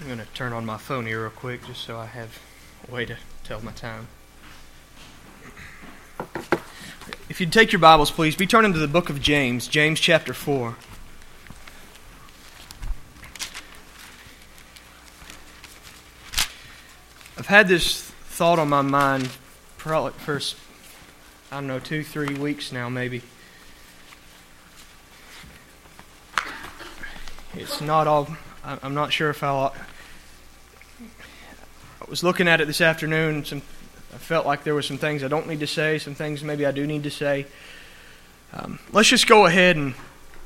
I'm going to turn on my phone here real quick just so I have a way to tell my time. If you'd take your Bibles, please, be turning to the book of James, James chapter 4. I've had this thought on my mind probably for, 2-3 weeks now, maybe. It's not all... I'm not sure if I was looking at it this afternoon. I felt like there were some things I don't need to say, some things maybe I do need to say. Let's just go ahead and,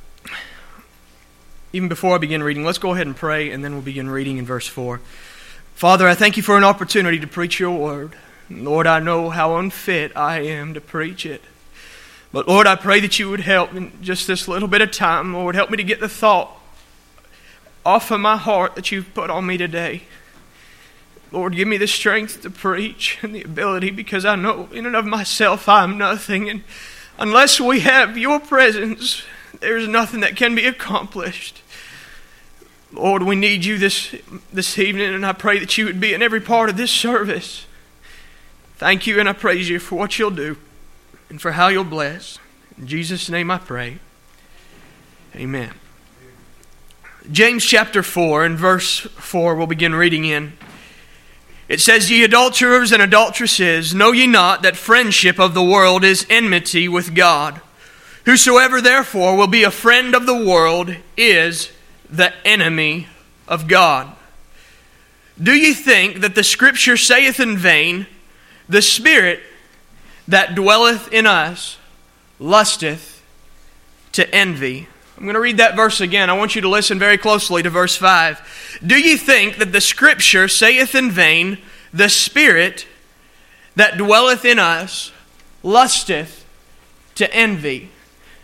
even before I begin reading, let's go ahead and pray, and then we'll begin reading in verse 4. Father, I thank you for an opportunity to preach your word. Lord, I know how unfit I am to preach it. But Lord, I pray that you would help in just this little bit of time. Lord, help me to get the thought off of my heart that you've put on me today. Lord, give me the strength to preach and the ability, because I know in and of myself I am nothing. And unless we have your presence, there's nothing that can be accomplished. Lord, we need you this evening, and I pray that you would be in every part of this service. Thank you, and I praise you for what you'll do and for how you'll bless. In Jesus' name I pray. Amen. James chapter 4 and verse 4 we'll begin reading in. It says, Ye adulterers and adulteresses, know ye not that friendship of the world is enmity with God? Whosoever therefore will be a friend of the world is the enemy of God. Do ye think that the Scripture saith in vain, The Spirit that dwelleth in us lusteth to envy? I'm going to read that verse again. I want you to listen very closely to verse 5. Do ye think that the Scripture saith in vain, The Spirit that dwelleth in us lusteth to envy?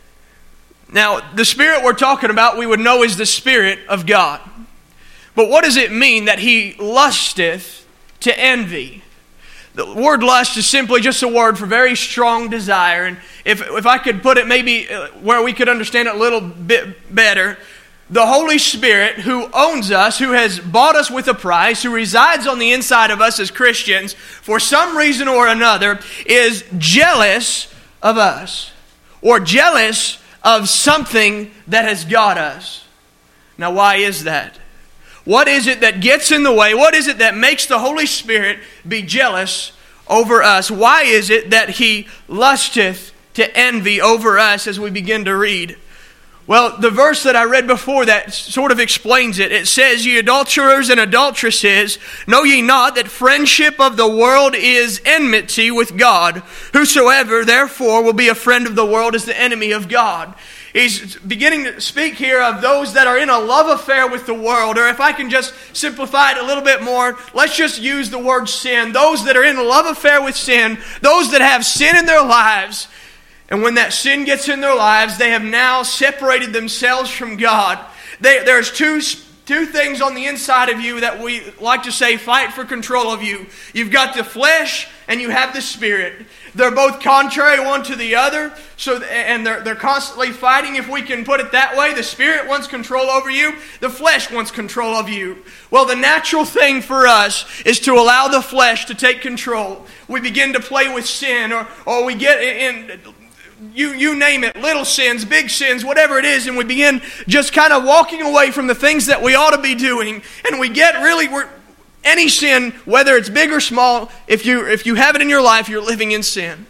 Now, the Spirit we're talking about, we would know is the Spirit of God. But what does it mean that He lusteth to envy? The word lust is simply just a word for very strong desire. And if I could put it maybe where we could understand it a little bit better, the Holy Spirit who owns us, who has bought us with a price, who resides on the inside of us as Christians, for some reason or another, is jealous of us, or jealous of something that has got us. Now, why is that? What is it that gets in the way? What is it that makes the Holy Spirit be jealous over us? Why is it that He lusteth to envy over us as we begin to read? Well, the verse that I read before that sort of explains it. It says, Ye adulterers and adulteresses, know ye not that friendship of the world is enmity with God? Whosoever therefore will be a friend of the world is the enemy of God. He's beginning to speak here of those that are in a love affair with the world. Or if I can just simplify it a little bit more, let's just use the word sin. Those that are in a love affair with sin, those that have sin in their lives. And when that sin gets in their lives, they have now separated themselves from God. There's two things on the inside of you that we like to say fight for control of you. You've got the flesh and you have the Spirit. They're both contrary one to the other, and they're constantly fighting, if we can put it that way. The Spirit wants control over you. The flesh wants control of you. Well, the natural thing for us is to allow the flesh to take control. We begin to play with sin, or we get in... You name it, little sins, big sins, whatever it is, and we begin just kind of walking away from the things that we ought to be doing, and we get really, any sin, whether it's big or small, if you have it in your life, you're living in sin.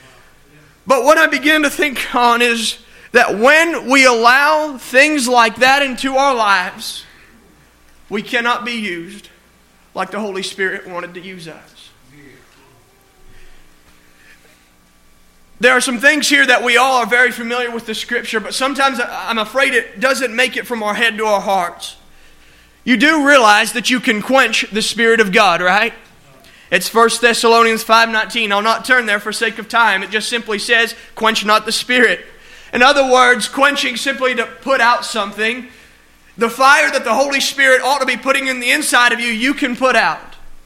But what I begin to think on is that when we allow things like that into our lives, we cannot be used like the Holy Spirit wanted to use us. There are some things here that we all are very familiar with the Scripture, but sometimes I'm afraid it doesn't make it from our head to our hearts. You do realize that you can quench the Spirit of God, right? It's 1 Thessalonians 5:19. I'll not turn there for sake of time. It just simply says, quench not the Spirit. In other words, quenching simply to put out something. The fire that the Holy Spirit ought to be putting in the inside of you, you can put out.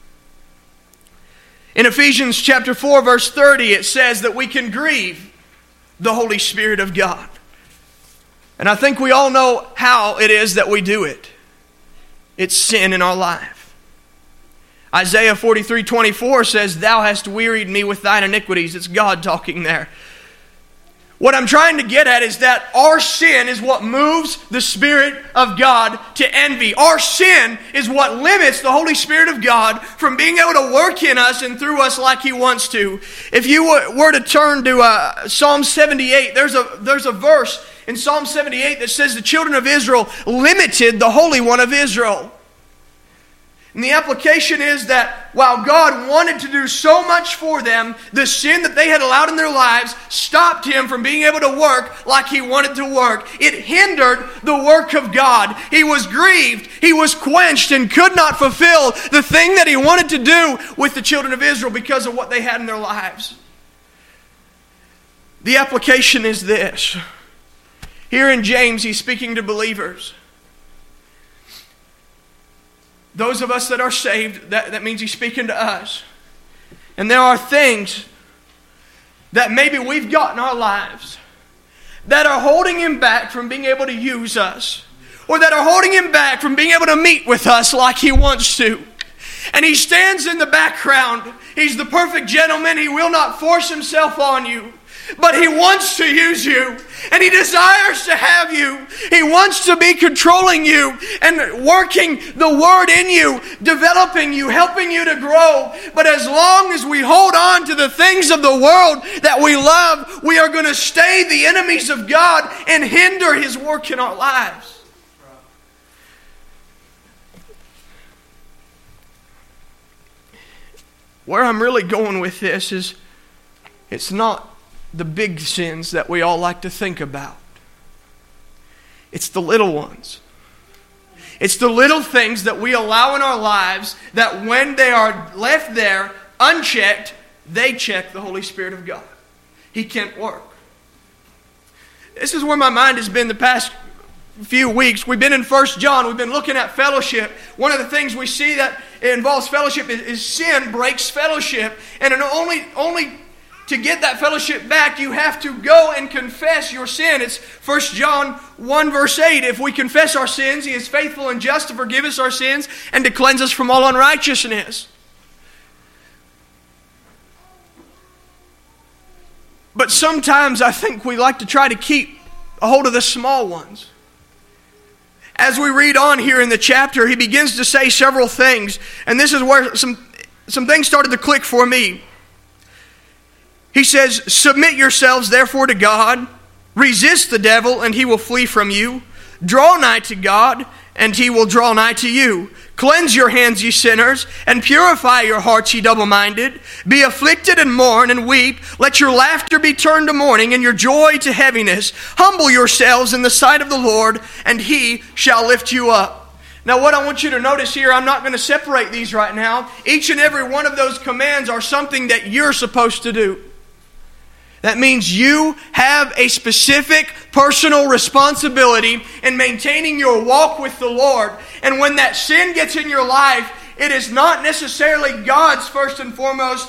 In Ephesians chapter 4, verse 30, it says that we can grieve the Holy Spirit of God. And I think we all know how it is that we do it. It's sin in our life. Isaiah 43:24 says, "Thou hast wearied me with thine iniquities." It's God talking there. What I'm trying to get at is that our sin is what moves the Spirit of God to envy. Our sin is what limits the Holy Spirit of God from being able to work in us and through us like He wants to. If you were to turn to Psalm 78, there's a verse in Psalm 78 that says the children of Israel limited the Holy One of Israel. And the application is that while God wanted to do so much for them, the sin that they had allowed in their lives stopped Him from being able to work like He wanted to work. It hindered the work of God. He was grieved, He was quenched, and could not fulfill the thing that He wanted to do with the children of Israel because of what they had in their lives. The application is this. Here in James, he's speaking to believers. Those of us that are saved, that means he's speaking to us. And there are things that maybe we've got in our lives that are holding Him back from being able to use us, or that are holding Him back from being able to meet with us like He wants to. And He stands in the background. He's the perfect gentleman. He will not force Himself on you. But He wants to use you, and He desires to have you. He wants to be controlling you and working the Word in you, developing you, helping you to grow. But as long as we hold on to the things of the world that we love, we are going to stay the enemies of God and hinder His work in our lives. Where I'm really going with this is, it's not the big sins that we all like to think about. It's the little ones. It's the little things that we allow in our lives that when they are left there unchecked, they check the Holy Spirit of God. He can't work. This is where my mind has been the past few weeks. We've been in 1 John. We've been looking at fellowship. One of the things we see that involves fellowship is sin breaks fellowship. And only to get that fellowship back, you have to go and confess your sin. It's 1 John 1 verse 8. If we confess our sins, He is faithful and just to forgive us our sins and to cleanse us from all unrighteousness. But sometimes I think we like to try to keep a hold of the small ones. As we read on here in the chapter, he begins to say several things. And this is where some things started to click for me. He says, "Submit yourselves therefore to God. Resist the devil, and he will flee from you. Draw nigh to God, and He will draw nigh to you. Cleanse your hands, ye sinners, and purify your hearts, ye double-minded. Be afflicted and mourn and weep. Let your laughter be turned to mourning, and your joy to heaviness. Humble yourselves in the sight of the Lord, and He shall lift you up." Now what I want you to notice here, I'm not going to separate these right now. Each and every one of those commands are something that you're supposed to do. That means you have a specific personal responsibility in maintaining your walk with the Lord. And when that sin gets in your life, it is not necessarily God's first and foremost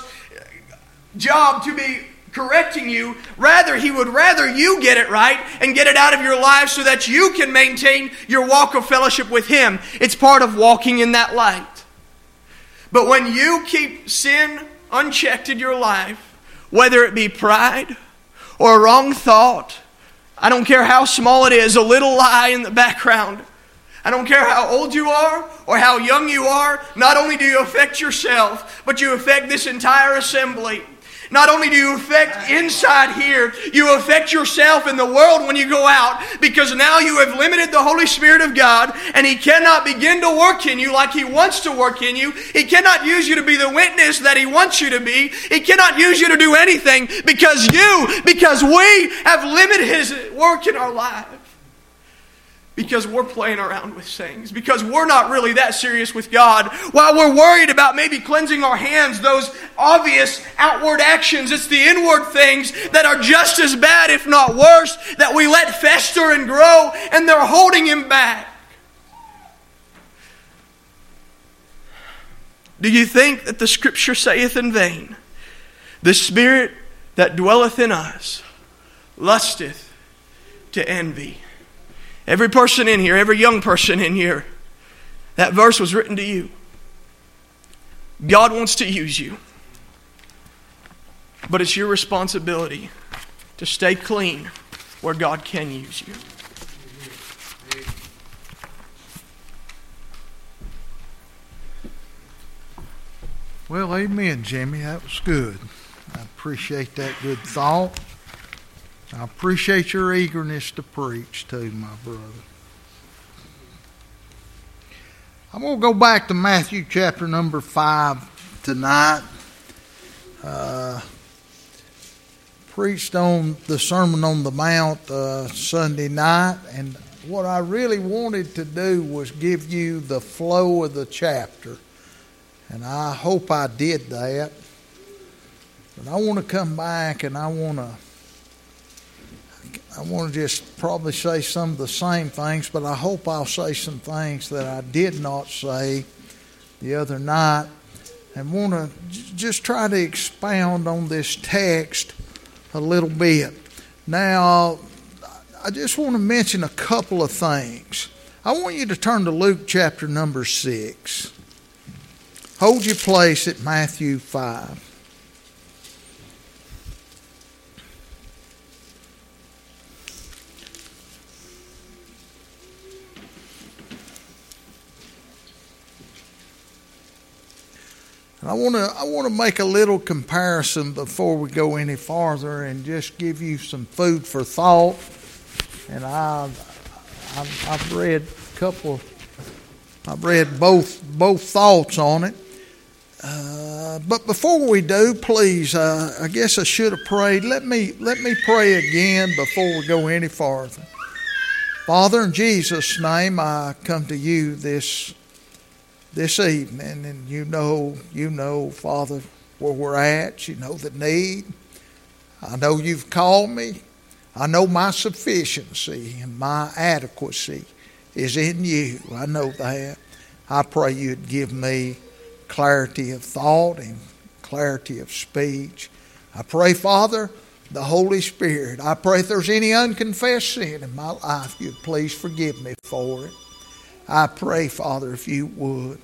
job to be correcting you. Rather, He would rather you get it right and get it out of your life so that you can maintain your walk of fellowship with Him. It's part of walking in that light. But when you keep sin unchecked in your life, whether it be pride or a wrong thought, I don't care how small it is, a little lie in the background. I don't care how old you are or how young you are. Not only do you affect yourself, but you affect this entire assembly. Not only do you affect inside here, you affect yourself in the world when you go out, because now you have limited the Holy Spirit of God, and He cannot begin to work in you like He wants to work in you. He cannot use you to be the witness that He wants you to be. He cannot use you to do anything because we have limited His work in our lives. Because we're playing around with things. Because we're not really that serious with God. While we're worried about maybe cleansing our hands, those obvious outward actions, it's the inward things that are just as bad, if not worse, that we let fester and grow, and they're holding Him back. Do you think that the Scripture saith in vain, "The Spirit that dwelleth in us lusteth to envy"? Every person in here, every young person in here, That verse was written to you. God wants to use you. But it's your responsibility to stay clean where God can use you. Well, amen, Jimmy. That was good. I appreciate that good thought. I appreciate your eagerness to preach too, my brother. I'm going to go back to Matthew chapter number 5 tonight. Preached on the Sermon on the Mount Sunday night, and what I really wanted to do was give you the flow of the chapter, and I hope I did that. But I want to come back and I want to just probably say some of the same things, but I hope I'll say some things that I did not say the other night, and want to just try to expound on this text a little bit. Now, I just want to mention a couple of things. I want you to turn to Luke chapter number 6. Hold your place at Matthew 5. I want to make a little comparison before we go any farther, and just give you some food for thought. And I've read both thoughts on it. But before we do, please, I guess I should have prayed. Let me pray again before we go any farther. Father, in Jesus' name, I come to you this evening, and you know, Father, where we're at. You know the need. I know you've called me. I know my sufficiency and my adequacy is in you. I know that. I pray you'd give me clarity of thought and clarity of speech. I pray, Father, the Holy Spirit, I pray if there's any unconfessed sin in my life, you'd please forgive me for it. I pray, Father, if you would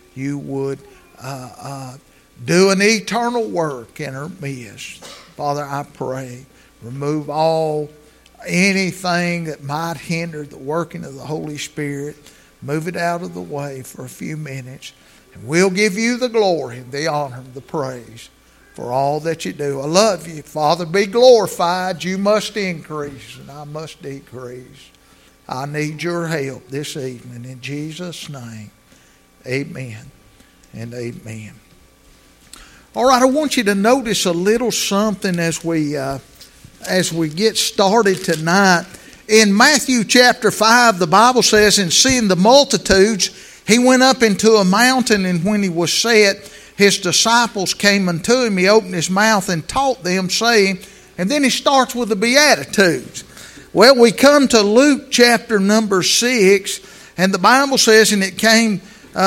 do an eternal work in our midst. Father, I pray, remove anything that might hinder the working of the Holy Spirit. Move it out of the way for a few minutes. And we'll give you the glory, the honor, the praise for all that you do. I love you. Father, be glorified. You must increase and I must decrease. I need your help this evening. In Jesus' name, amen and amen. All right, I want you to notice a little something as we get started tonight. In Matthew chapter 5, the Bible says, "And seeing the multitudes, he went up into a mountain, and when he was set, his disciples came unto him. He opened his mouth and taught them, saying," and then he starts with the Beatitudes. Well, we come to Luke chapter number 6, and the Bible says, and it came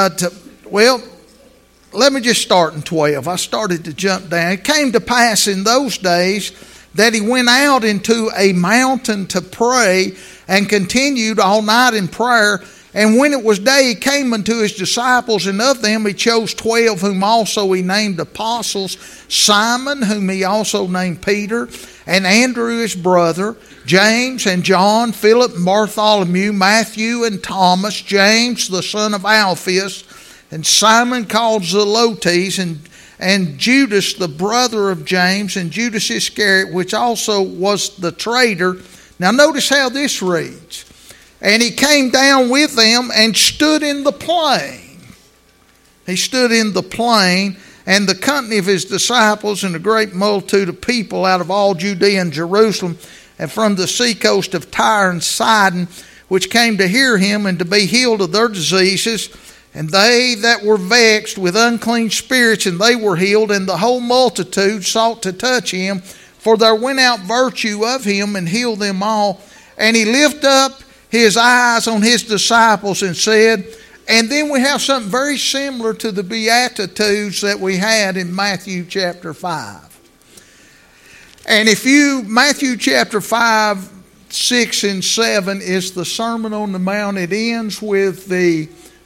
let me just start in 12. I started to jump down. "It came to pass in those days that he went out into a mountain to pray, and continued all night in prayer. And when it was day, he came unto his disciples, and of them he chose 12, whom also he named apostles: Simon, whom he also named Peter, and Andrew his brother, James and John, Philip and Bartholomew, Matthew and Thomas, James the son of Alphaeus, and Simon called Zelotes, and Judas the brother of James, and Judas Iscariot, which also was the traitor." Now notice how this reads. "And he came down with them and stood in the plain." He stood in the plain, "and the company of his disciples, and a great multitude of people out of all Judea and Jerusalem, and from the seacoast of Tyre and Sidon, which came to hear him, and to be healed of their diseases. And they that were vexed with unclean spirits, and they were healed. And the whole multitude sought to touch him, for there went out virtue of him, and healed them all. And he lifted up his eyes on his disciples and said," and then we have something very similar to the Beatitudes that we had in Matthew chapter 5. And Matthew chapter 5, 6, and 7 is the Sermon on the Mount. It ends with the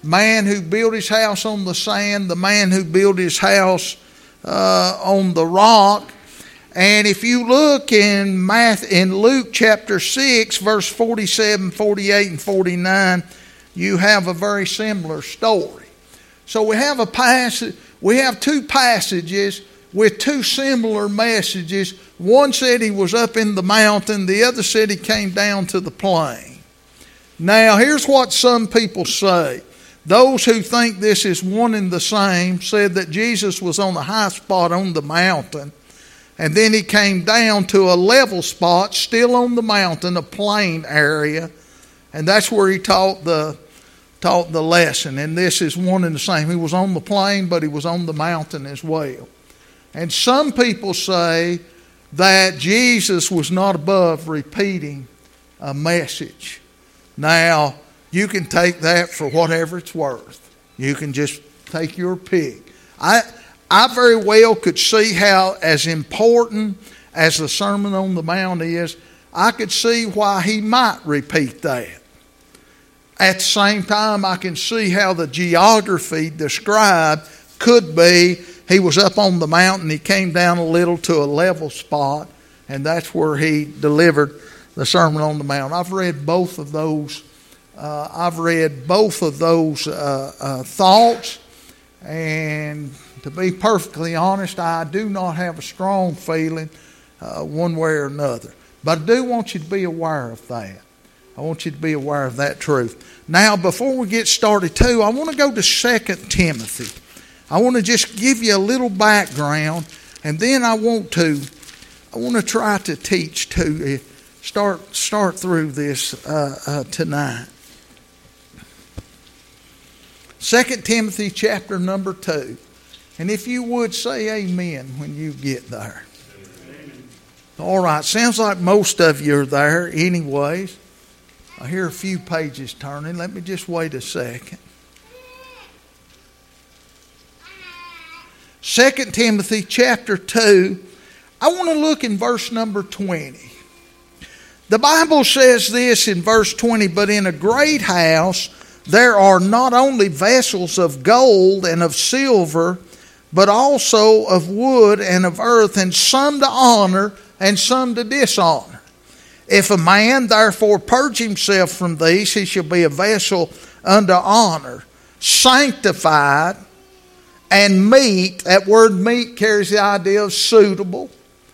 man who built his house on the sand, the man who built his house on the rock. And if you look in Luke chapter 6, verse 47, 48, and 49, you have a very similar story. So we have two passages with two similar messages. One said he was up in the mountain, the other said he came down to the plain. Now here's what some people say. Those who think this is one and the same said that Jesus was on a high spot on the mountain, and then he came down to a level spot, still on the mountain, a plain area, and that's where he taught the lesson. And this is one and the same. He was on the plain, but he was on the mountain as well. And some people say that Jesus was not above repeating a message. Now, you can take that for whatever it's worth. You can just take your pick. I very well could see how, as important as the Sermon on the Mount is, I could see why he might repeat that. At the same time, I can see how the geography described could be he was up on the mountain, he came down a little to a level spot, and that's where he delivered the Sermon on the Mount. I've read both of those. Thoughts, and to be perfectly honest, I do not have a strong feeling one way or another. But I do want you to be aware of that. I want you to be aware of that truth. Now, before we get started, too, I want to go to 2 Timothy. I want to just give you a little background, and then I want to try to teach to you. Start through this tonight. 2 Timothy chapter number 2. And if you would say amen when you get there. Amen. All right, sounds like most of you are there anyways. I hear a few pages turning. Let me just wait a second. 2 Timothy chapter 2. I want to look in verse number 20. The Bible says this in verse 20, but in a great house there are not only vessels of gold and of silver, but also of wood and of earth, and some to honor and some to dishonor. If a man therefore purge himself from these, he shall be a vessel unto honor, sanctified and meet. That word meet carries the idea of suitable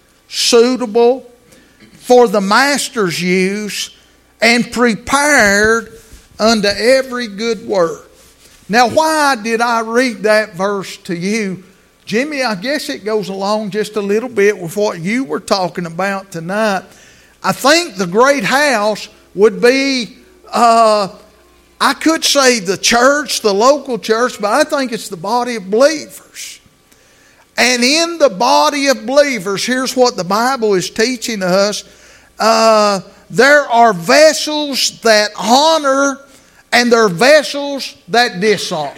for the master's use, and prepared unto every good work. Now, why did I read that verse to you? Jimmy, I guess it goes along just a little bit with what you were talking about tonight. I think the great house would be, I could say the church, the local church, but I think it's the body of believers. And in the body of believers, here's what the Bible is teaching us. There are vessels that honor, and there are vessels that dishonor.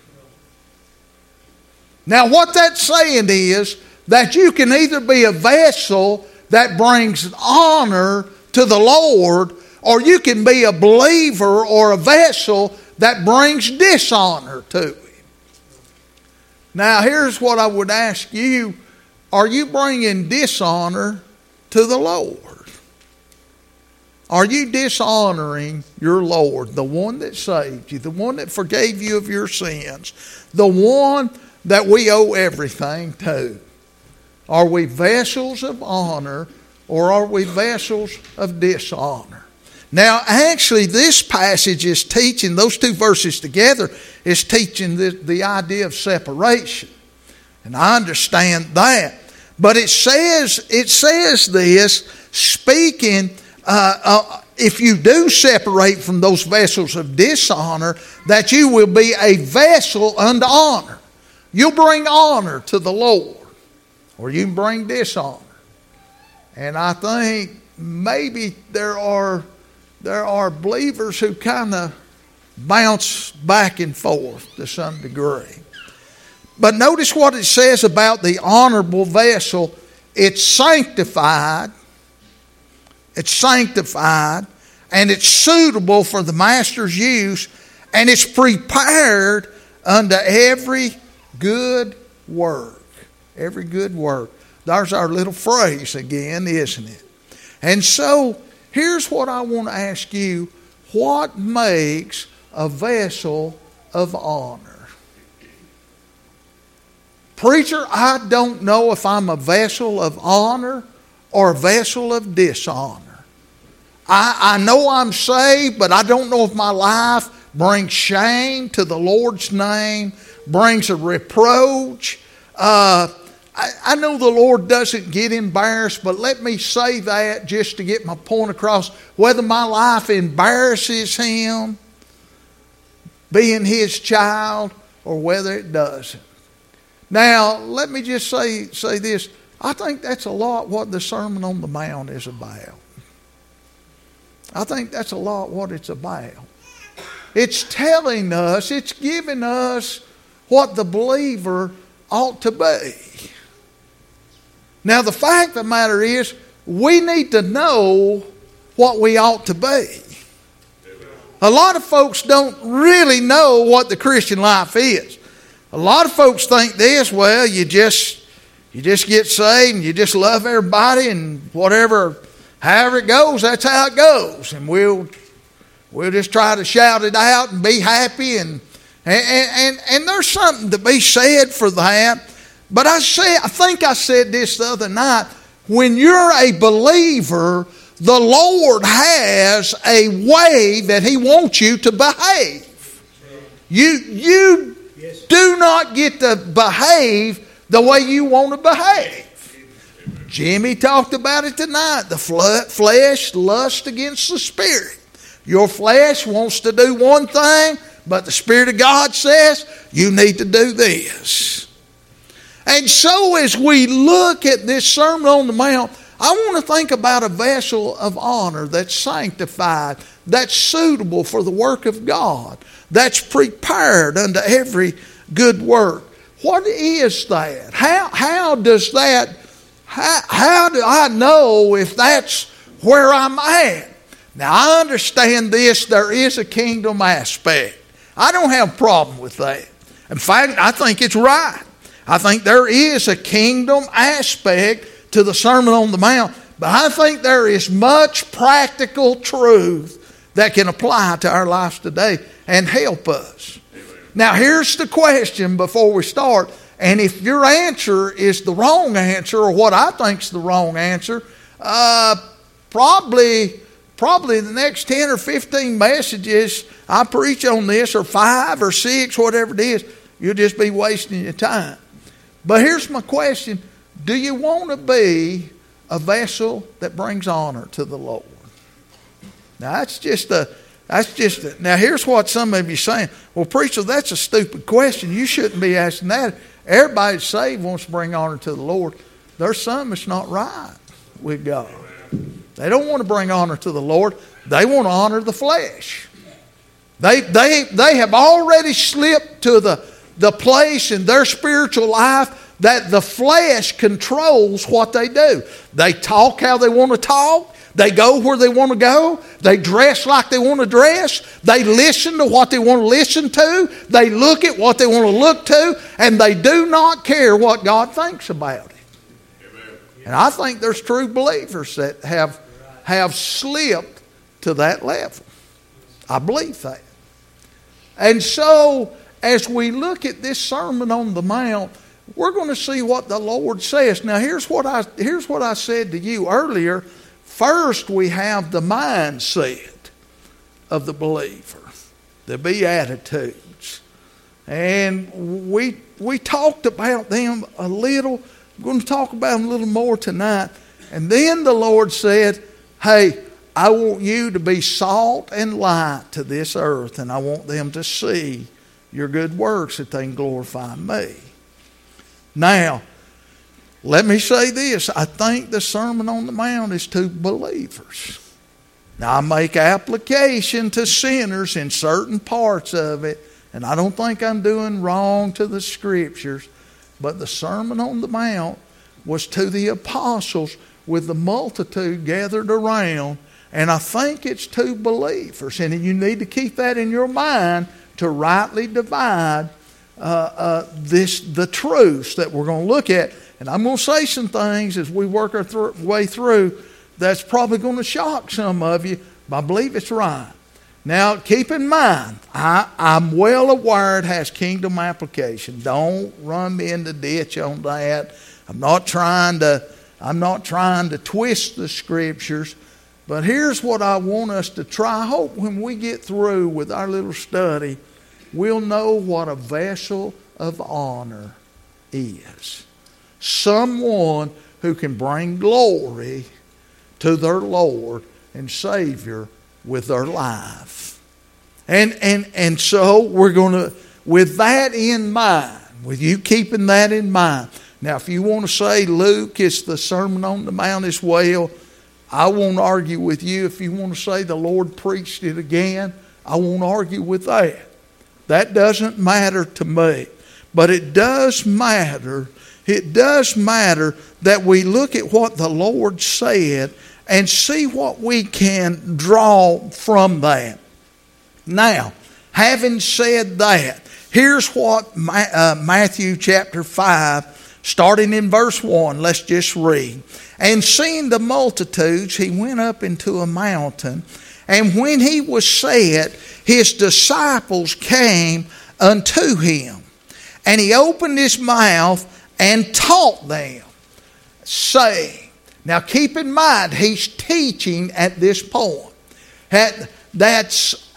Now what that's saying is that you can either be a vessel that brings honor to the Lord, or you can be a believer or a vessel that brings dishonor to Him. Now here's what I would ask you. Are you bringing dishonor to the Lord? Are you dishonoring your Lord, the one that saved you, the one that forgave you of your sins, the one that we owe everything to? Are we vessels of honor, or are we vessels of dishonor? Now, actually, this passage is teaching, those two verses together, is teaching the idea of separation. And I understand that. But it says this, speaking, if you do separate from those vessels of dishonor, that you will be a vessel unto honor. You'll bring honor to the Lord, or you can bring dishonor. And I think maybe there are believers who kind of bounce back and forth to some degree. But notice what it says about the honorable vessel. It's sanctified. It's sanctified, and it's suitable for the master's use, and it's prepared unto every good work. Every good work. There's our little phrase again, isn't it? And so, here's what I want to ask you. What makes a vessel of honor? Preacher, I don't know if I'm a vessel of honor or a vessel of dishonor. I know I'm saved, but I don't know if my life brings shame to the Lord's name, brings a reproach. I know the Lord doesn't get embarrassed, but let me say that just to get my point across. Whether my life embarrasses Him, being His child, or whether it doesn't. Now, let me just say this. I think that's a lot what the Sermon on the Mount is about. I think that's a lot what it's about. It's telling us, it's giving us what the believer ought to be. Now, the fact of the matter is, we need to know what we ought to be. A lot of folks don't really know what the Christian life is. A lot of folks think this, well, you just get saved and you just love everybody and whatever, however it goes, that's how it goes. And we'll just try to shout it out and be happy and there's something to be said for that. But I think I said this the other night. When you're a believer, the Lord has a way that He wants you to behave. You do not get to behave the way you want to behave. Jimmy talked about it tonight. The flesh lusts against the Spirit. Your flesh wants to do one thing, but the Spirit of God says you need to do this. And so as we look at this Sermon on the Mount, I want to think about a vessel of honor that's sanctified, that's suitable for the work of God, that's prepared unto every good work. What is that? How does that, how do I know if that's where I'm at? Now I understand this, there is a kingdom aspect. I don't have a problem with that. In fact, I think it's right. I think there is a kingdom aspect to the Sermon on the Mount, but I think there is much practical truth that can apply to our lives today and help us. Amen. Now here's the question before we start, and if your answer is the wrong answer or what I think's the wrong answer, probably the next 10 or 15 messages I preach on this, or 5 or 6, whatever it is, you'll just be wasting your time. But here's my question. Do you want to be a vessel that brings honor to the Lord? Now now here's what some of you are saying. Well, preacher, that's a stupid question. You shouldn't be asking that. Everybody saved wants to bring honor to the Lord. There's some that's not right with God. They don't want to bring honor to the Lord. They want to honor the flesh. They have already slipped to the place in their spiritual life that the flesh controls what they do. They talk how they want to talk. They go where they want to go. They dress like they want to dress. They listen to what they want to listen to. They look at what they want to look to. And they do not care what God thinks about it. Amen. And I think there's true believers that have slipped to that level. I believe that. And so, as we look at this Sermon on the Mount, we're going to see what the Lord says. Now, here's what I said to you earlier. First, we have the mindset of the believer, the Beatitudes. And we talked about them a little. We're going to talk about them a little more tonight. And then the Lord said, hey, I want you to be salt and light to this earth, and I want them to see your good works that they can glorify me. Now, let me say this. I think the Sermon on the Mount is to believers. Now, I make application to sinners in certain parts of it, and I don't think I'm doing wrong to the Scriptures, but the Sermon on the Mount was to the apostles with the multitude gathered around, and I think it's to believers. And you need to keep that in your mind to rightly divide the truths that we're going to look at. And I'm going to say some things as we work our way through that's probably going to shock some of you, but I believe it's right. Now, keep in mind, I'm well aware it has kingdom application. Don't run me in the ditch on that. I'm not trying to twist the Scriptures, but here's what I want us to try. I hope when we get through with our little study, we'll know what a vessel of honor is. Someone who can bring glory to their Lord and Savior with their life. And so we're going to, with that in mind, with you keeping that in mind. Now, if you want to say Luke is the Sermon on the Mount as well, I won't argue with you. If you want to say the Lord preached it again, I won't argue with that. That doesn't matter to me. But it does matter. It does matter that we look at what the Lord said and see what we can draw from that. Now, having said that, here's what Matthew chapter 5, starting in verse 1, let's just read. And seeing the multitudes, he went up into a mountain, and when he was set, his disciples came unto him. And he opened his mouth and taught them, saying, now keep in mind, he's teaching at this point. That's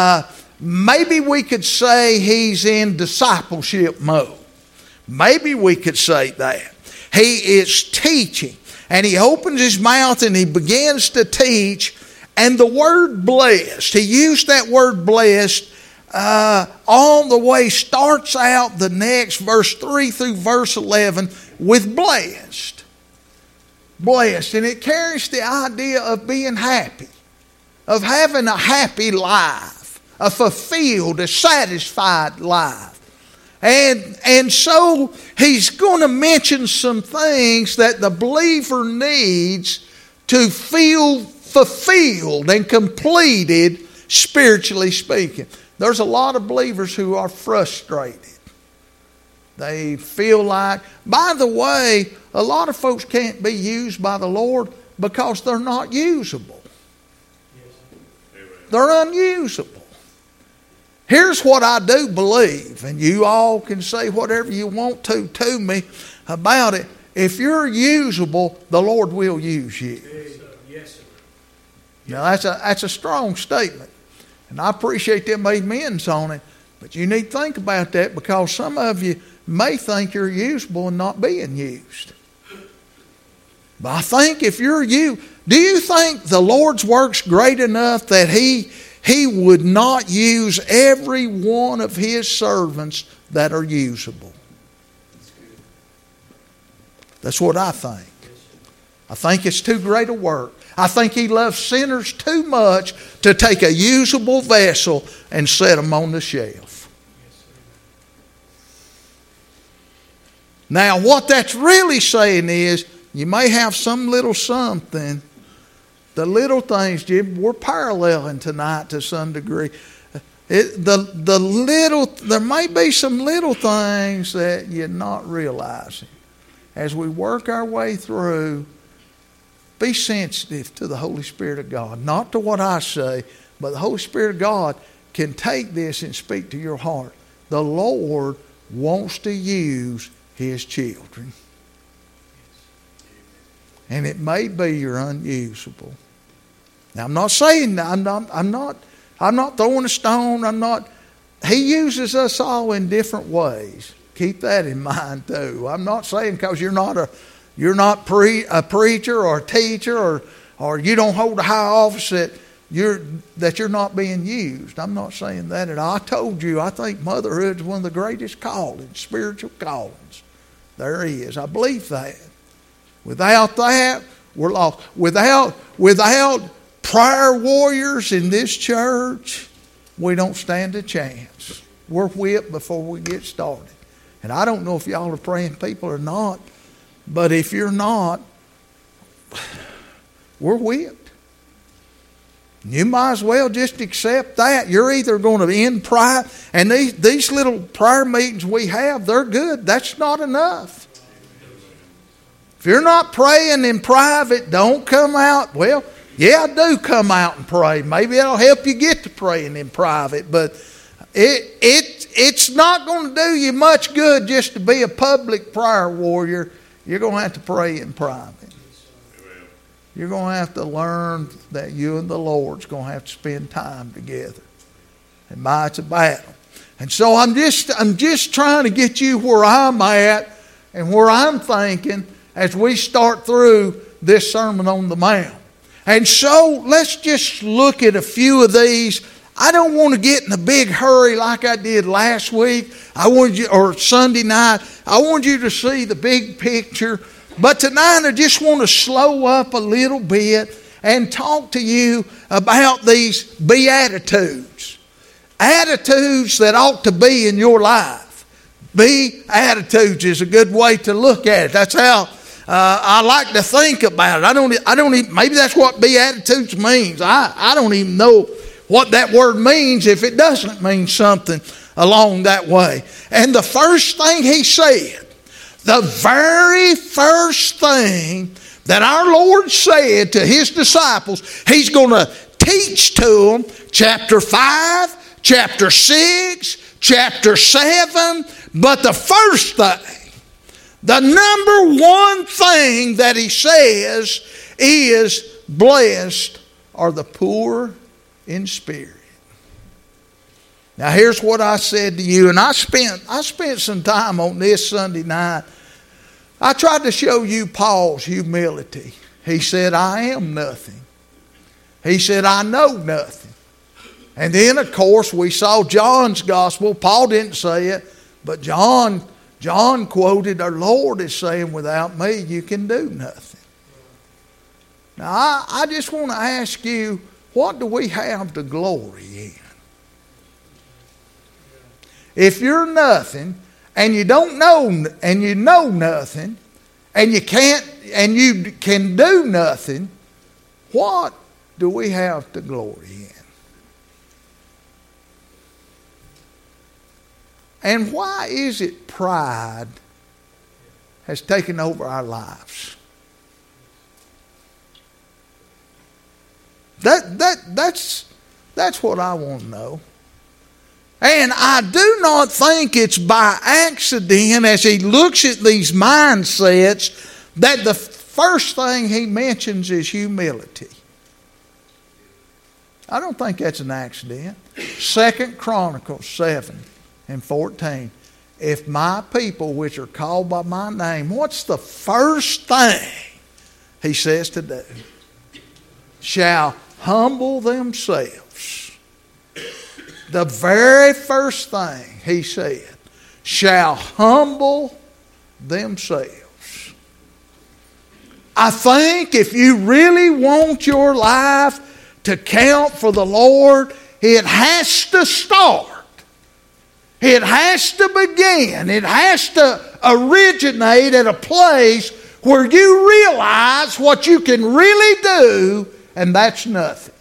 maybe we could say he's in discipleship mode. Maybe we could say that. He is teaching. And he opens his mouth and he begins to teach. And the word blessed, he used that word blessed on the way, starts out the next verse 3 through verse 11 with blessed. Blessed. And it carries the idea of being happy, of having a happy life, a fulfilled, a satisfied life. And so he's going to mention some things that the believer needs to feel fulfilled and completed, spiritually speaking. There's a lot of believers who are frustrated. They feel like, by the way, a lot of folks can't be used by the Lord because they're not usable. They're unusable. Here's what I do believe, and you all can say whatever you want to me about it. If you're usable, the Lord will use you. Now that's a strong statement. And I appreciate them amens on it. But you need to think about that, because some of you may think you're usable and not being used. But I think if you're do you think the Lord's work's great enough that He would not use every one of His servants that are usable? That's what I think. I think it's too great a work. I think He loves sinners too much to take a usable vessel and set them on the shelf. Now, what that's really saying is, you may have some little something. The little things, Jim, we're paralleling tonight to some degree. There may be some little things that you're not realizing. As we work our way through, be sensitive to the Holy Spirit of God. Not to what I say, but the Holy Spirit of God can take this and speak to your heart. The Lord wants to use His children. And it may be you're unusable. Now, I'm not saying I'm not throwing a stone. He uses us all in different ways. Keep that in mind too. I'm not saying because you're not a preacher or a teacher or you don't hold a high office that you're not being used. I'm not saying that at all. I told you, I think motherhood is one of the greatest callings, spiritual callings there is. I believe that. Without that, we're lost. Without prayer warriors in this church, we don't stand a chance. We're whipped before we get started. And I don't know if y'all are praying people or not, but if you're not, we're whipped. You might as well just accept that. You're either going to end prayer, and these little prayer meetings we have, they're good. That's not enough. If you're not praying in private, don't come out. Well, yeah, do come out and pray. Maybe that'll help you get to praying in private. But it's not going to do you much good just to be a public prayer warrior. You're going to have to pray in private. You're going to have to learn that you and the Lord's going to have to spend time together. And it's a battle. And so I'm just trying to get you where I'm at and where I'm thinking as we start through this Sermon on the Mount. And so let's just look at a few of these. I don't want to get in a big hurry like I did last week. Or Sunday night. I want you to see the big picture. But tonight I just want to slow up a little bit and talk to you about these Beatitudes. Attitudes that ought to be in your life. Beatitudes is a good way to look at it. That's how I like to think about it. I don't even, maybe that's what Beatitudes means. I don't even know what that word means if it doesn't mean something along that way. And the first thing he said, the very first thing that our Lord said to his disciples, he's going to teach to them chapter 5, chapter 6, chapter 7. But the first thing, the number one thing that he says is, blessed are the poor in spirit. Now here's what I said to you, and I spent some time on this Sunday night. I tried to show you Paul's humility. He said, I am nothing. He said, I know nothing. And then, of course, we saw John's gospel. Paul didn't say it, but John quoted, our Lord is saying, without me, you can do nothing. Now, I just want to ask you, what do we have to glory in? If you're nothing, and you don't know, and you know nothing, and you can do nothing, what do we have to glory in? And why is it pride has taken over our lives? That's what I want to know. And I do not think it's by accident, as he looks at these mindsets, that the first thing he mentions is humility. I don't think that's an accident. 2 Chronicles 7:14. If my people which are called by my name, what's the first thing he says to do? Shall humble themselves. The very first thing he said, shall humble themselves. I think if you really want your life to count for the Lord, it has to start. It has to begin. It has to originate at a place where you realize what you can really do, and that's nothing.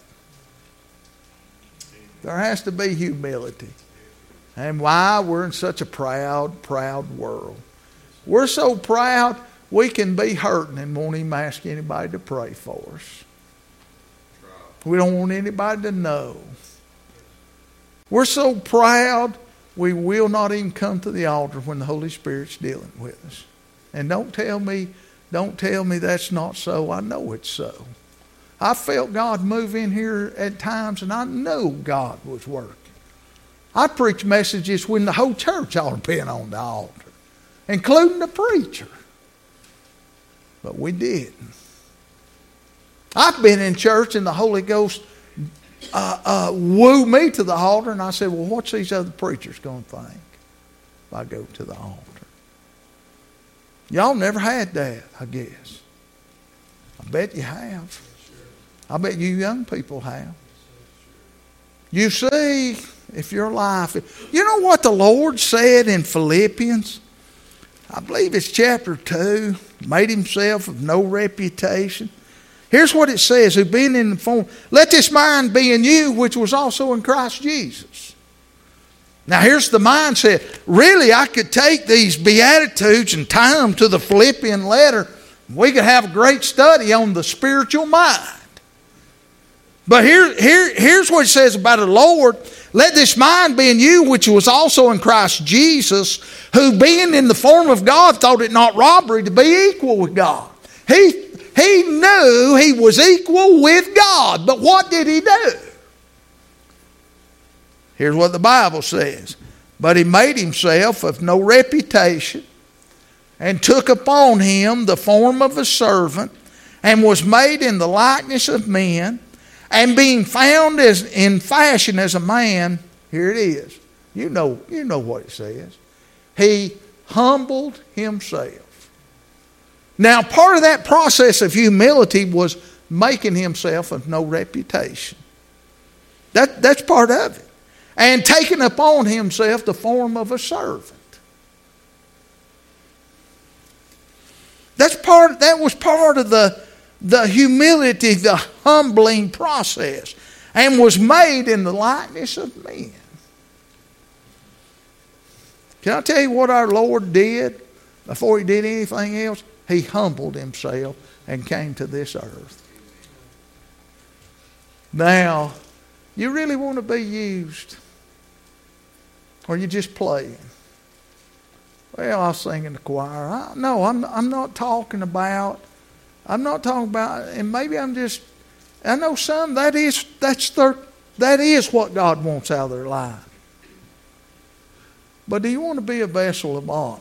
There has to be humility. And why? We're in such a proud world. We're so proud we can be hurting and won't even ask anybody to pray for us. We don't want anybody to know. We're so proud we will not even come to the altar when the Holy Spirit's dealing with us. And don't tell me that's not so. I know it's so. I felt God move in here at times, and I know God was working. I preach messages when the whole church ought to have been on the altar, including the preacher. But we didn't. I've been in church and the Holy Ghost woo me to the altar, and I said, well, what's these other preachers going to think if I go to the altar? Y'all never had that, I guess. I bet you have. I bet you young people have. You see, if your life... You know what the Lord said in Philippians? I believe it's chapter 2. Made himself of no reputation. Here's what it says, who being in the form, let this mind be in you, which was also in Christ Jesus. Now here's the mindset. Really, I could take these Beatitudes and tie them to the Philippian letter. We could have a great study on the spiritual mind. But here's what it says about the Lord. Let this mind be in you, which was also in Christ Jesus, who being in the form of God, thought it not robbery to be equal with God. He knew he was equal with God. But what did he do? Here's what the Bible says. But he made himself of no reputation, and took upon him the form of a servant, and was made in the likeness of men, and being found in fashion as a man, here it is. You know what it says. He humbled himself. Now, part of that process of humility was making himself of no reputation. That's part of it. And taking upon himself the form of a servant. That was part of the humility, the humbling process. And was made in the likeness of men. Can I tell you what our Lord did before he did anything else? He humbled himself and came to this earth. Now, you really want to be used? Or you just playing? Well, I was singing in the choir. No, I'm not talking about, and maybe I'm just, I know some, that is what God wants out of their life. But do you want to be a vessel of honor?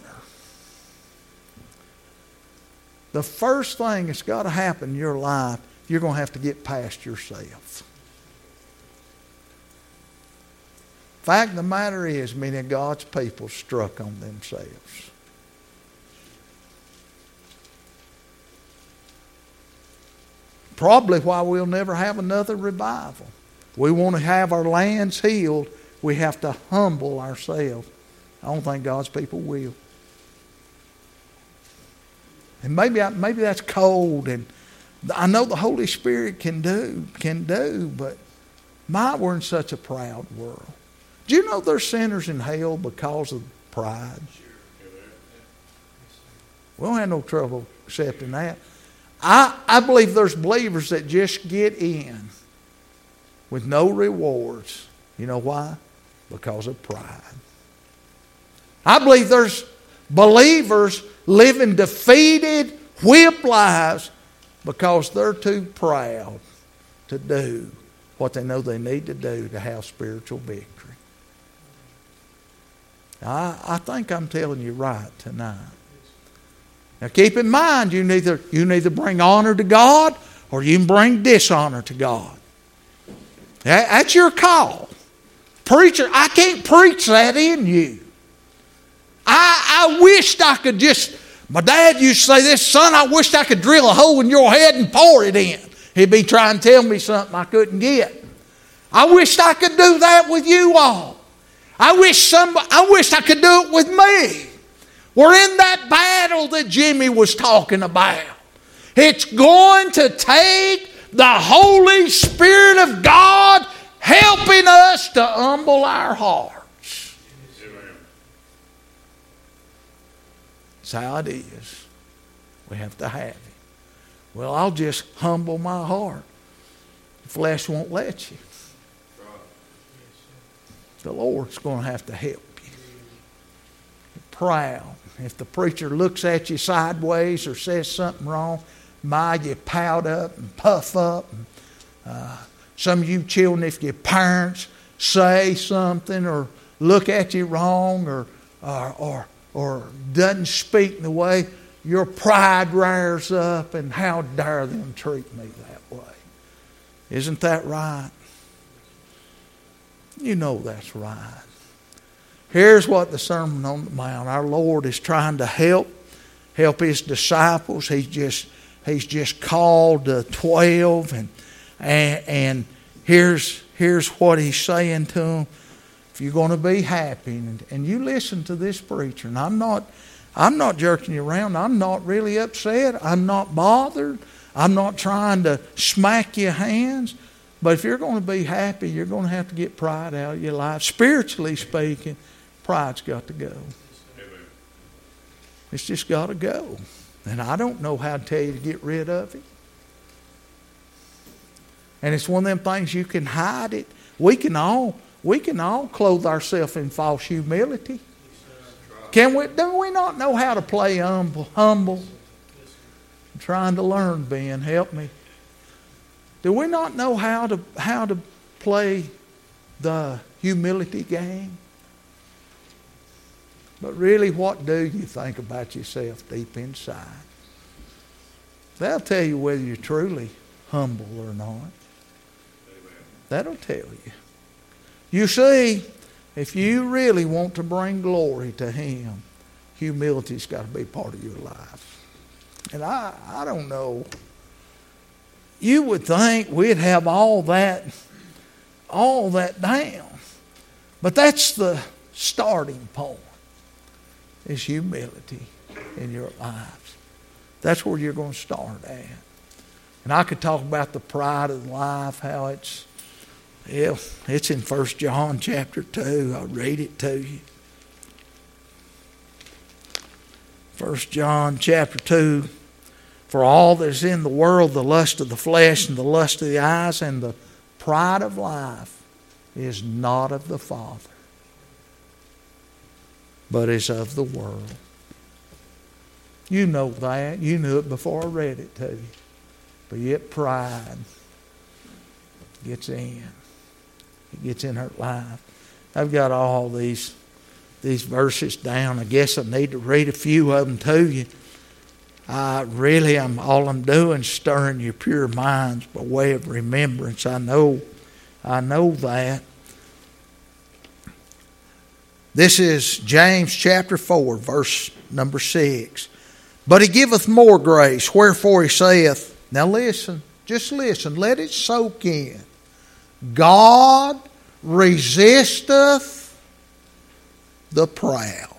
The first thing that's got to happen in your life, you're going to have to get past yourself. Fact of the matter is, many of God's people struck on themselves. Probably why we'll never have another revival. We want to have our lands healed. We have to humble ourselves. I don't think God's people will. And maybe that's cold, and I know the Holy Spirit can do, but we're in such a proud world. Do you know there's sinners in hell because of pride? We don't have no trouble accepting that. I believe there's believers that just get in with no rewards. You know why? Because of pride. I believe there's believers living defeated, whipped lives because they're too proud to do what they know they need to do to have spiritual victory. I think I'm telling you right tonight. Now keep in mind, you neither bring honor to God or you can bring dishonor to God. That's your call. Preacher, I can't preach that in you. I wished I could my dad used to say this, son, I wished I could drill a hole in your head and pour it in. He'd be trying to tell me something I couldn't get. I wished I could do that with you all. I wish I could do it with me. We're in that battle that Jimmy was talking about. It's going to take the Holy Spirit of God helping us to humble our hearts. That's how it is. We have to have it. Well, I'll just humble my heart. The flesh won't let you. The Lord's going to have to help you. You're proud. If the preacher looks at you sideways or says something wrong, you pout up and puff up. Some of you children, if your parents say something or look at you wrong or doesn't speak the way, your pride rears up, and how dare them treat me that way. Isn't that right? You know that's right. Here's what the Sermon on the Mount, our Lord is trying to help His disciples. He's just called 12, and here's what He's saying to them. If you're going to be happy, and you listen to this preacher, and I'm not jerking you around. I'm not really upset. I'm not bothered. I'm not trying to smack your hands. But if you're going to be happy, you're going to have to get pride out of your life. Spiritually speaking, pride's got to go. It's just got to go. And I don't know how to tell you to get rid of it. And it's one of them things you can hide it. We can all clothe ourselves in false humility. Do we not know how to play humble? I'm trying to learn, Ben. Help me. Do we not know how to play the humility game? But really, what do you think about yourself deep inside? That'll tell you whether you're truly humble or not. That'll tell you. You see, if you really want to bring glory to Him, humility's got to be part of your life. And I don't know. You would think we'd have all that down. But that's the starting point, is humility in your lives. That's where you're going to start at. And I could talk about the pride of life, how it's in 1 John chapter 2. I'll read it to you. 1 John chapter 2. For all that is in the world, the lust of the flesh and the lust of the eyes and the pride of life is not of the Father, but is of the world. You know that. You knew it before I read it to you. But yet pride gets in. It gets in her life. I've got all these verses down. I guess I need to read a few of them to you. All I'm doing is stirring your pure minds by way of remembrance. I know that. This is James chapter 4, verse number 6. But He giveth more grace, wherefore He saith, now listen, just listen, let it soak in. God resisteth the proud.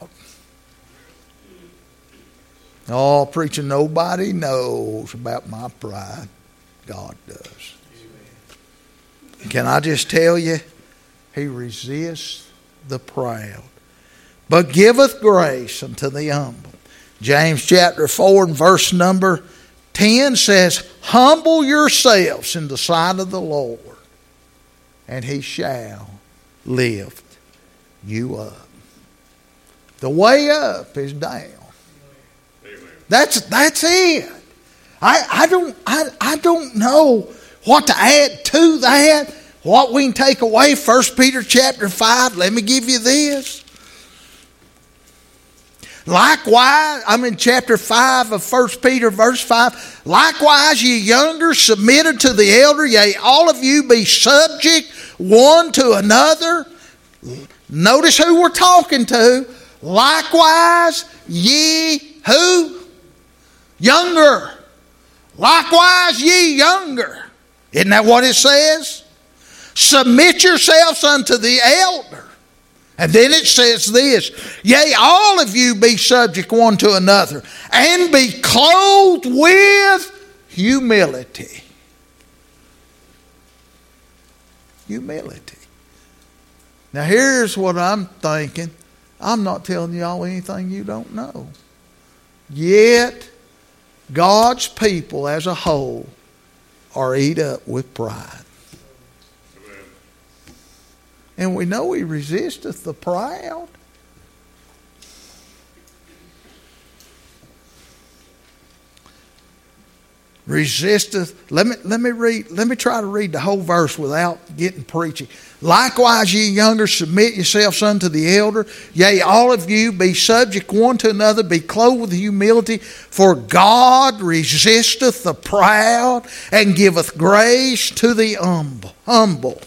Oh, preacher, nobody knows about my pride. God does. Can I just tell you? He resists the proud, but giveth grace unto the humble. James chapter 4 and verse number 10 says, humble yourselves in the sight of the Lord, and He shall lift you up. The way up is down. That's it. I don't know what to add to that. What we can take away. 1 Peter chapter 5. Let me give you this. Likewise, I'm in chapter 5 of 1 Peter verse 5. Likewise, ye younger, submit unto the elder. Yea, all of you be subject one to another. Notice who we're talking to. Likewise, ye who? Younger. Likewise, ye younger. Isn't that what it says? Submit yourselves unto the elder. And then it says this, yea, all of you be subject one to another, and be clothed with humility. Humility. Now here's what I'm thinking. I'm not telling y'all anything you don't know. Yet, God's people as a whole are eat up with pride. And we know He resisteth the proud. Resisteth. Let me try to read the whole verse without getting preachy. Likewise, ye younger, submit yourselves unto the elder. Yea, all of you be subject one to another, be clothed with humility. For God resisteth the proud, and giveth grace to the humble.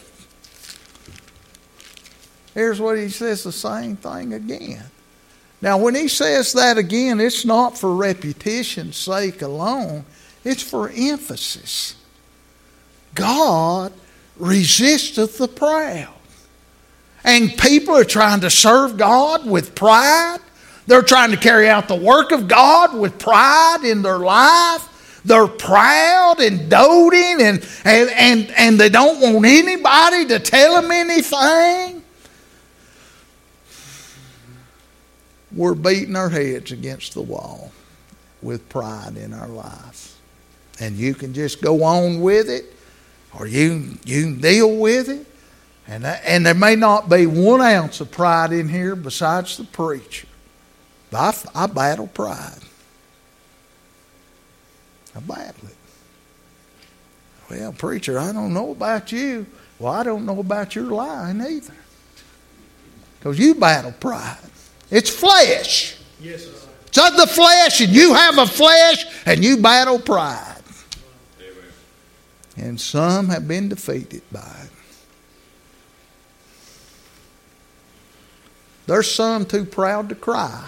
Here's what He says, the same thing again. Now, when He says that again, it's not for repetition's sake alone. It's for emphasis. God resisteth the proud. And people are trying to serve God with pride. They're trying to carry out the work of God with pride in their life. They're proud and doting and they don't want anybody to tell them anything. We're beating our heads against the wall with pride in our lives. And you can just go on with it, or you can deal with it. And there may not be 1 ounce of pride in here besides the preacher. I battle pride. I battle it. Well, preacher, I don't know about you. Well, I don't know about your lying either. Because you battle pride. It's flesh. Yes, sir. It's of the flesh, and you have a flesh, and you battle pride. Amen. And some have been defeated by it. There's some too proud to cry.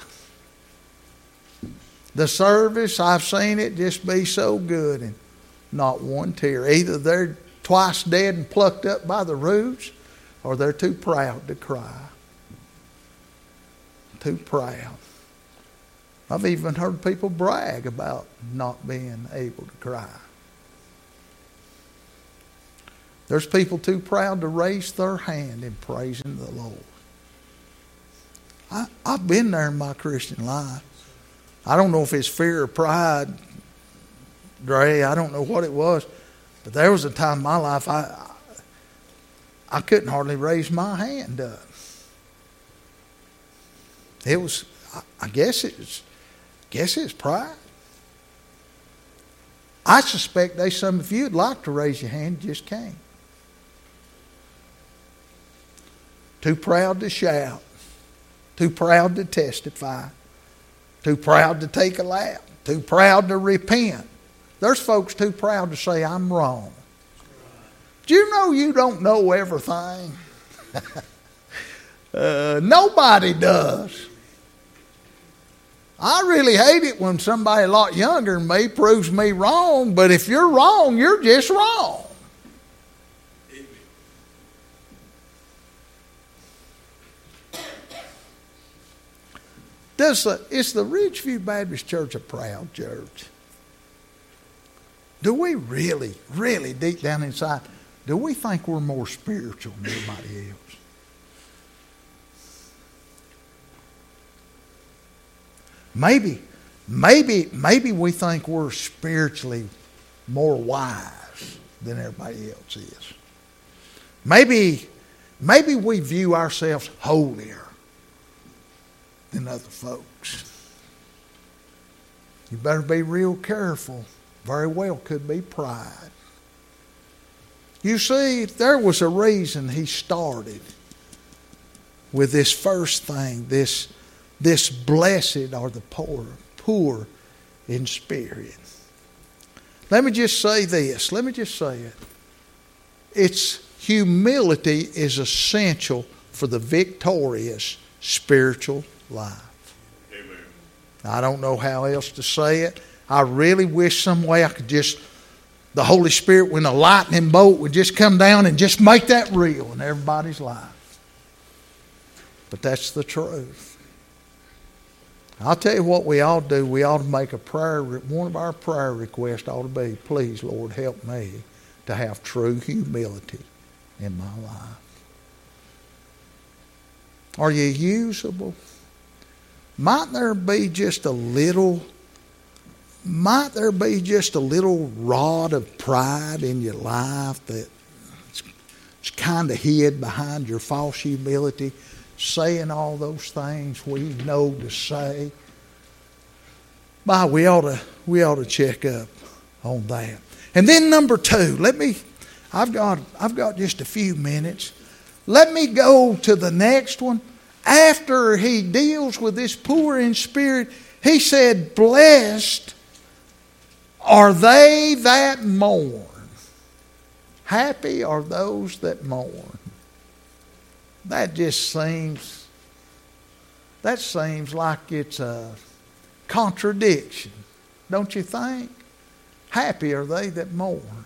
The service, I've seen it just be so good and not one tear. Either they're twice dead and plucked up by the roots, or they're too proud to cry. Too proud. I've even heard people brag about not being able to cry. There's people too proud to raise their hand in praising the Lord. I've been there in my Christian life. I don't know if it's fear or pride, Dre. I don't know what it was. But there was a time in my life I couldn't hardly raise my hand up. It was, I guess it's pride. I suspect there's some of you would like to raise your hand, just can't. Too proud to shout. Too proud to testify. Too proud to take a lap. Too proud to repent. There's folks too proud to say, I'm wrong. Do you know you don't know everything? Nobody does. I really hate it when somebody a lot younger than me proves me wrong, but if you're wrong, you're just wrong. Is the Ridgeview Baptist Church a proud church? Do we really, really deep down inside, do we think we're more spiritual than everybody else? Maybe we think we're spiritually more wise than everybody else is. Maybe we view ourselves holier than other folks. You better be real careful. Very well could be pride. You see, there was a reason he started with this first thing, this blessed are the poor in spirit. Let me just say this. Let me just say it. It's humility is essential for the victorious spiritual life. Amen. I don't know how else to say it. I really wish some way I could just, the Holy Spirit, when a lightning bolt would just come down and just make that real in everybody's life. But that's the truth. I'll tell you what we ought to do. We ought to make a prayer. One of our prayer requests ought to be, please, Lord, help me to have true humility in my life. Are you usable? Might there be just a little rod of pride in your life that's kind of hid behind your false humility, saying all those things we know to say? We ought to check up on that. And then number two, I've got just a few minutes. Let me go to the next one. After he deals with this poor in spirit, he said, blessed are they that mourn. Happy are those that mourn. That seems like it's a contradiction, don't you think? Happy are they that mourn.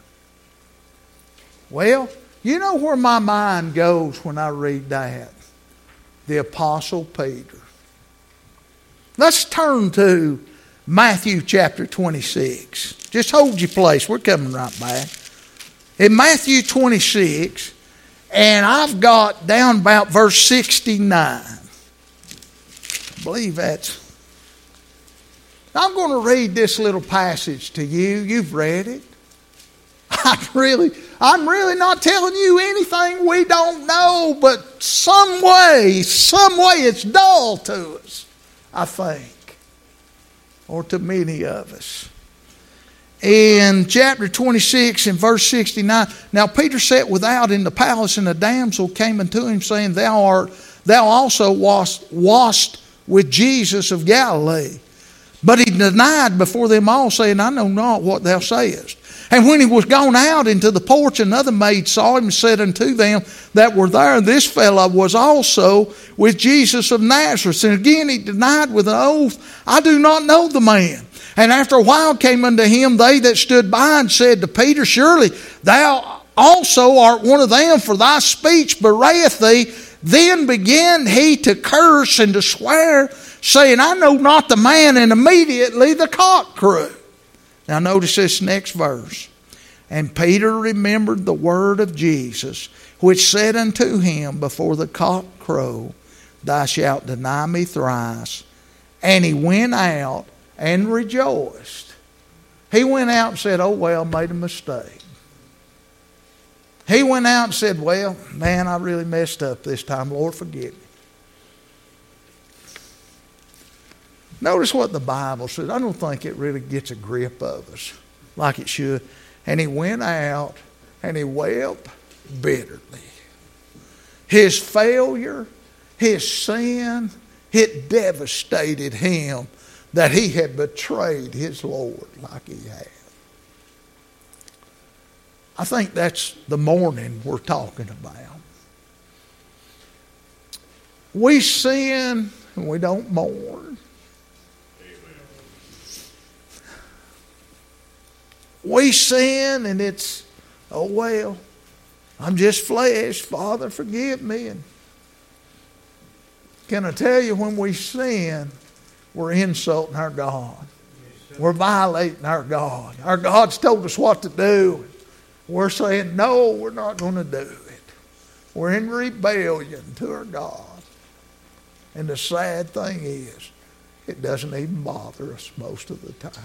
Well, you know where my mind goes when I read that? The Apostle Peter. Let's turn to Matthew chapter 26. Just hold your place. We're coming right back. In Matthew 26, and I've got down about verse 69. I believe that's... I'm going to read this little passage to you. You've read it. I'm really not telling you anything we don't know, but some way it's dull to us, I think, or to many of us. In chapter 26 and verse 69, now Peter sat without in the palace, and a damsel came unto him, saying, Thou also wast with Jesus of Galilee. But he denied before them all, saying, I know not what thou sayest. And when he was gone out into the porch, another maid saw him and said unto them that were there, This fellow was also with Jesus of Nazareth. And again he denied with an oath, I do not know the man. And after a while came unto him they that stood by and said to Peter, Surely thou also art one of them, for thy speech bewrayeth thee. Then began he to curse and to swear, saying, I know not the man. And immediately the cock crew. Now notice this next verse. And Peter remembered the word of Jesus, which said unto him, Before the cock crow, thou shalt deny me thrice. And he went out and rejoiced. He went out and said, oh well, made a mistake. He went out and said, well, man, I really messed up this time. Lord, forgive me. Notice what the Bible says. I don't think it really gets a grip of us like it should. And he went out and he wept bitterly. His failure, his sin, it devastated him that he had betrayed his Lord like he had. I think that's the mourning we're talking about. We sin and we don't mourn. We sin and it's, oh well, I'm just flesh. Father, forgive me. And can I tell you, when we sin, we're insulting our God. We're violating our God. Our God's told us what to do. We're saying, no, we're not going to do it. We're in rebellion to our God. And the sad thing is, it doesn't even bother us most of the time.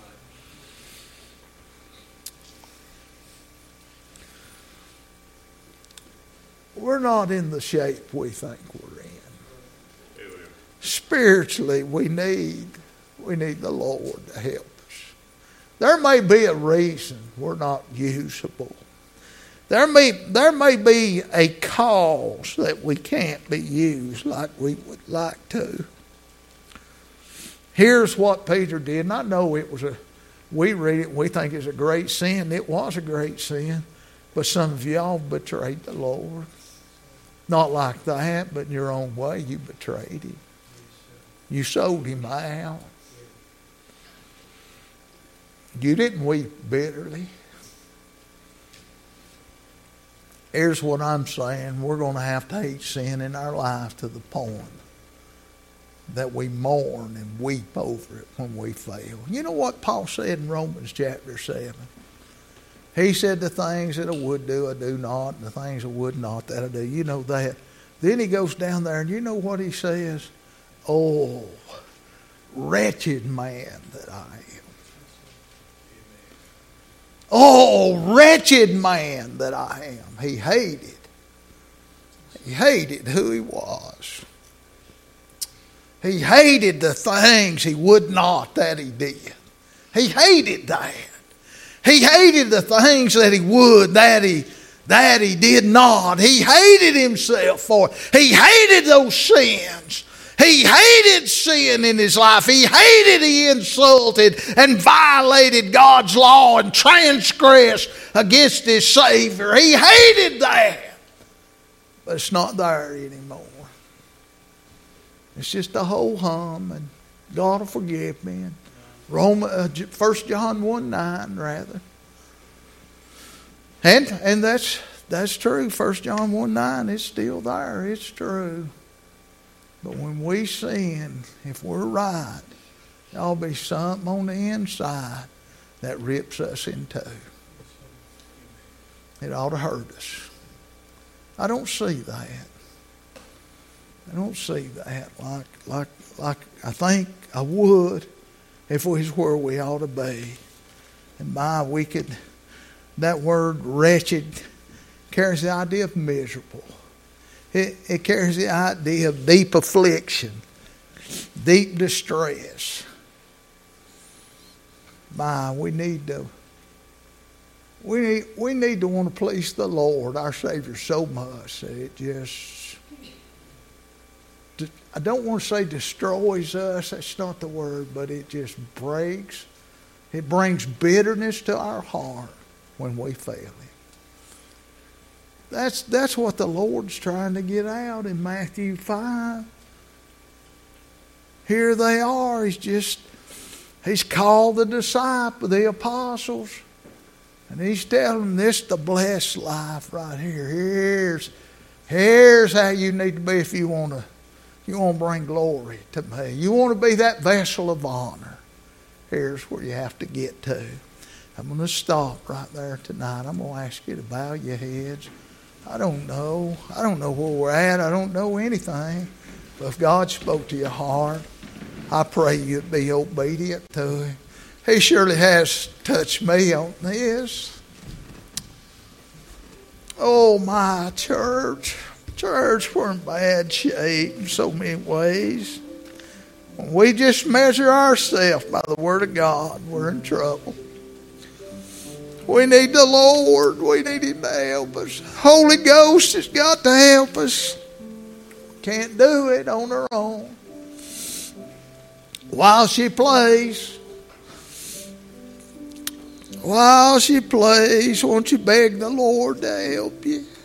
We're not in the shape we think we're in. Spiritually, we need the Lord to help us. There may be a reason we're not usable. There may be a cause that we can't be used like we would like to. Here's what Peter did. And I know we read it and we think it's a great sin. It was a great sin. But some of y'all betrayed the Lord. Not like that, but in your own way you betrayed him. You sold him out. You didn't weep bitterly. Here's what I'm saying. We're going to have to hate sin in our life to the point that we mourn and weep over it when we fail. You know what Paul said in Romans chapter 7? He said, the things that I would do, I do not. And the things I would not, that I do. You know that. Then he goes down there and you know what he says? Oh, wretched man that I am. Oh, wretched man that I am. He hated. He hated who he was. He hated the things he would not that he did. He hated that. He hated the things that he would that he did not. He hated himself for it. He hated those sins. He hated sin in his life. He insulted and violated God's law and transgressed against his Savior. He hated that. But it's not there anymore. It's just a whole hum, and God will forgive me. And 1 John 1:9 rather. And that's true. 1 John 1:9 is still there. It's true. But when we sin, if we're right, There'll be something on the inside that rips us in two. It ought to hurt us. I don't see that. I don't see that like I think I would if we was where we ought to be. And that word wretched carries the idea of miserable. It carries the idea of deep affliction, deep distress. We need to want to please the Lord, our Savior, so much that it just, I don't want to say destroys us, that's not the word, but it just breaks. It brings bitterness to our heart when we fail Him. That's what the Lord's trying to get out in Matthew 5. Here they are. He's called the disciples, the apostles, and He's telling them this is the blessed life right here. Here's how you need to be if you want to bring glory to me. You want to be that vessel of honor. Here's where you have to get to. I'm going to stop right there tonight. I'm going to ask you to bow your heads. I don't know where we're at. I don't know anything. But if God spoke to your heart, I pray you'd be obedient to Him. He surely has touched me on this. Oh, my church. Church, we're in bad shape in so many ways. When we just measure ourselves by the Word of God, we're in trouble. We need the Lord. We need Him to help us. Holy Ghost has got to help us. Can't do it on our own. While she plays, won't you beg the Lord to help you?